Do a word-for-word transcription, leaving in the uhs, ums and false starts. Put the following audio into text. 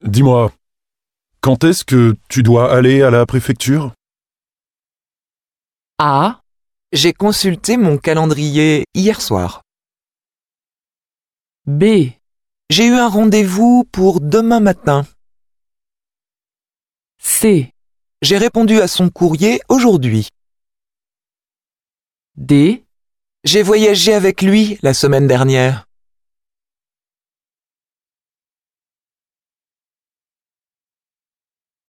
Dis-moi, quand est-ce que tu dois aller à la préfecture? A. J'ai consulté mon calendrier hier soir. B. J'ai eu un rendez-vous pour demain matin. C. J'ai répondu à son courrier aujourd'hui. D. J'ai voyagé avec lui la semaine dernière.